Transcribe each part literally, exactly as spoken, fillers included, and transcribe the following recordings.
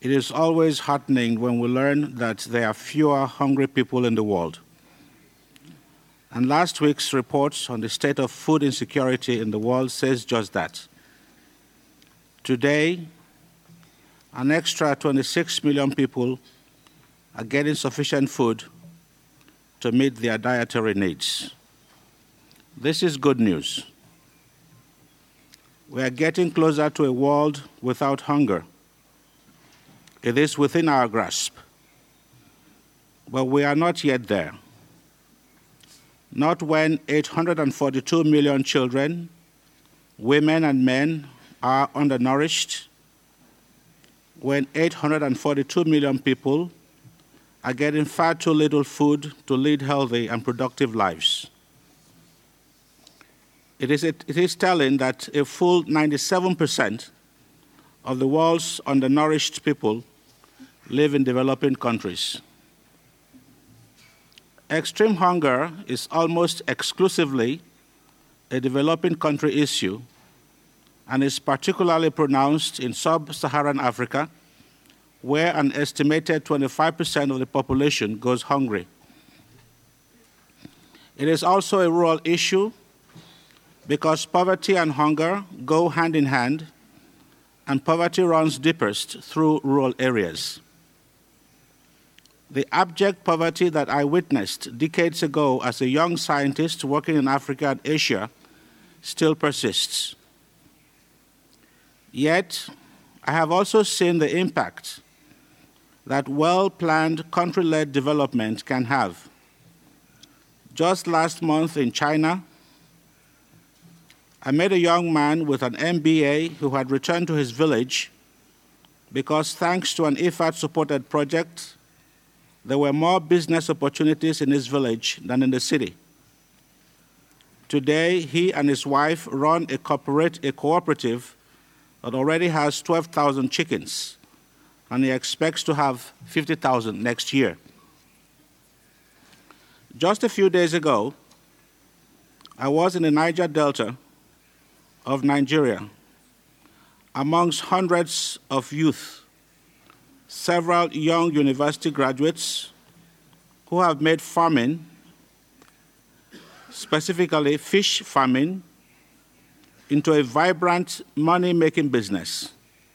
It is always heartening when we learn that there are fewer hungry people in the world. And last week's report on the state of food insecurity in the world says just that. Today, an extra twenty-six million people are getting sufficient food to meet their dietary needs. This is good news. We are getting closer to a world without hunger. It is within our grasp, but we are not yet there. Not when eight hundred forty-two million children, women and men are undernourished, when eight hundred forty-two million people are getting far too little food to lead healthy and productive lives. It is, it, it is telling that a full ninety-seven percent of the world's undernourished people live in developing countries. Extreme hunger is almost exclusively a developing country issue and is particularly pronounced in sub-Saharan Africa, where an estimated twenty-five percent of the population goes hungry. It is also a rural issue because poverty and hunger go hand in hand, and poverty runs deepest through rural areas. The abject poverty that I witnessed decades ago as a young scientist working in Africa and Asia still persists. Yet, I have also seen the impact that well-planned country-led development can have. Just last month in China, I met a young man with an M B A who had returned to his village because, thanks to an I F A D-supported project, there were more business opportunities in his village than in the city. Today, he and his wife run a, corporate, a cooperative that already has twelve thousand chickens, and he expects to have fifty thousand next year. Just a few days ago, I was in the Niger Delta of Nigeria, amongst hundreds of youth, several young university graduates who have made farming, specifically fish farming, into a vibrant money-making business.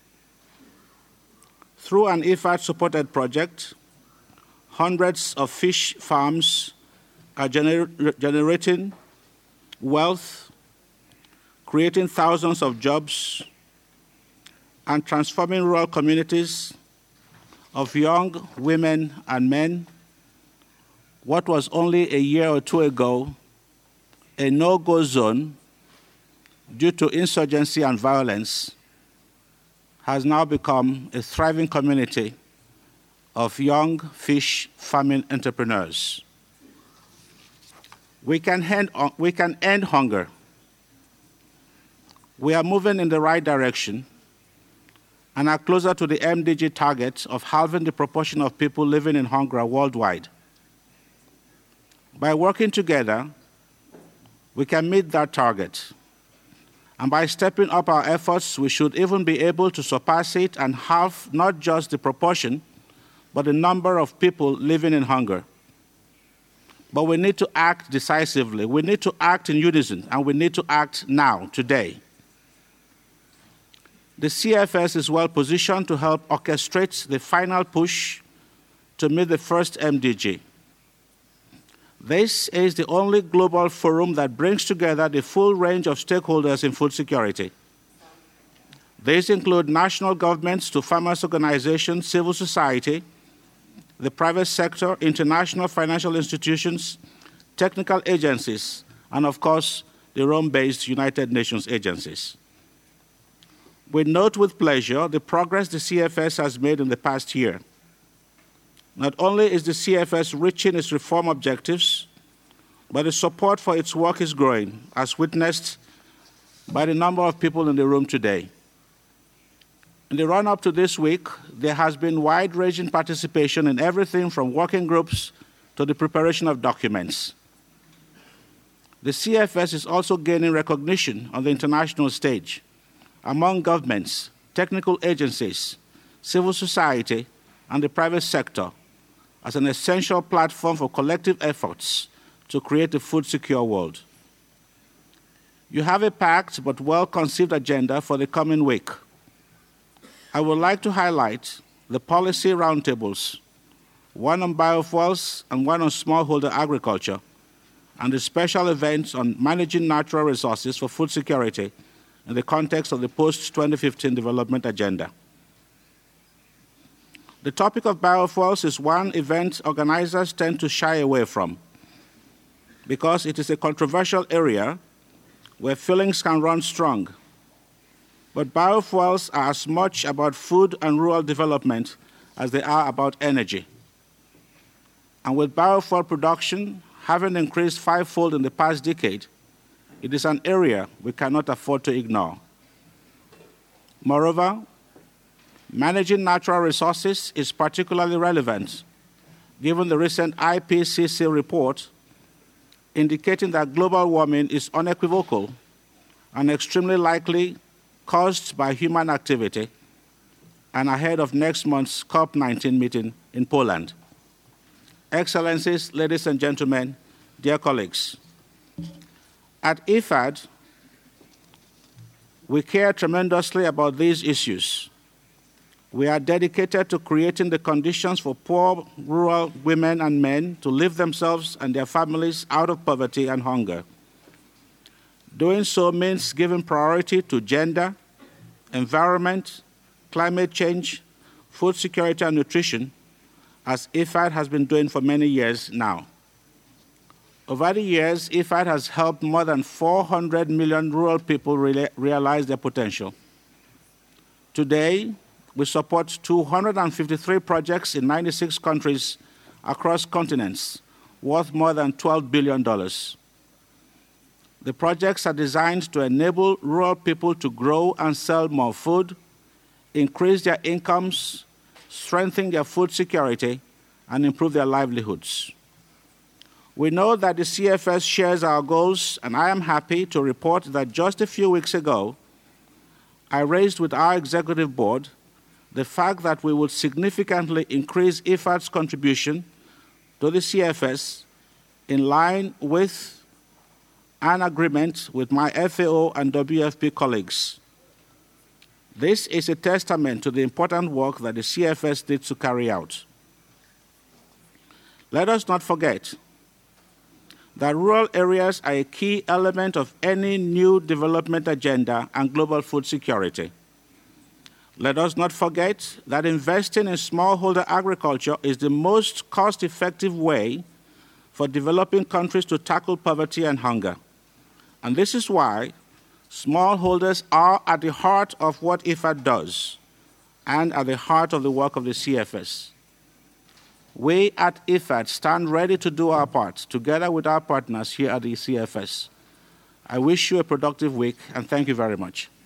Through an I F A D-supported project, hundreds of fish farms are gener- generating wealth, creating thousands of jobs, and transforming rural communities of young women and men, what was only a year or two ago a no-go zone due to insurgency and violence, has now become a thriving community of young fish farming entrepreneurs. We can end, we can end hunger. We are moving in the right direction and are closer to the M D G target of halving the proportion of people living in hunger worldwide. By working together, we can meet that target. And by stepping up our efforts, we should even be able to surpass it and halve not just the proportion, but the number of people living in hunger. But we need to act decisively. We need to act in unison, and we need to act now, today. The C F S is well positioned to help orchestrate the final push to meet the first M D G. This is the only global forum that brings together the full range of stakeholders in food security. These include national governments to farmers' organizations, civil society, the private sector, international financial institutions, technical agencies, and of course, the Rome-based United Nations agencies. We note with pleasure the progress the C F S has made in the past year. Not only is the C F S reaching its reform objectives, but the support for its work is growing, as witnessed by the number of people in the room today. In the run-up to this week, there has been wide-ranging participation in everything from working groups to the preparation of documents. The C F S is also gaining recognition on the international stage among governments, technical agencies, civil society, and the private sector as an essential platform for collective efforts to create a food-secure world. You have a packed but well-conceived agenda for the coming week. I would like to highlight the policy roundtables, one on biofuels and one on smallholder agriculture, and the special events on managing natural resources for food security in the context of the post twenty fifteen development agenda. The topic of biofuels is one event organizers tend to shy away from because it is a controversial area where feelings can run strong. But biofuels are as much about food and rural development as they are about energy. And with biofuel production having increased fivefold in the past decade, it is an area we cannot afford to ignore. Moreover, managing natural resources is particularly relevant, given the recent I P C C report indicating that global warming is unequivocal and extremely likely caused by human activity, and ahead of next month's COP nineteen meeting in Poland. Excellencies, ladies and gentlemen, dear colleagues, at I F A D, we care tremendously about these issues. We are dedicated to creating the conditions for poor rural women and men to lift themselves and their families out of poverty and hunger. Doing so means giving priority to gender, environment, climate change, food security, and nutrition, as I F A D has been doing for many years now. Over the years, I F A D has helped more than four hundred million rural people re- realize their potential. Today, we support two hundred fifty-three projects in ninety-six countries across continents, worth more than twelve billion dollars. The projects are designed to enable rural people to grow and sell more food, increase their incomes, strengthen their food security, and improve their livelihoods. We know that the C F S shares our goals, and I am happy to report that just a few weeks ago, I raised with our executive board the fact that we would significantly increase I F A D's contribution to the C F S in line with an agreement with my F A O and W F P colleagues. This is a testament to the important work that the C F S did to carry out. Let us not forget that rural areas are a key element of any new development agenda and global food security. Let us not forget that investing in smallholder agriculture is the most cost-effective way for developing countries to tackle poverty and hunger. And this is why smallholders are at the heart of what I F A D does and at the heart of the work of the C F S. We at I F A D stand ready to do our part together with our partners here at the C F S. I wish you a productive week, and thank you very much.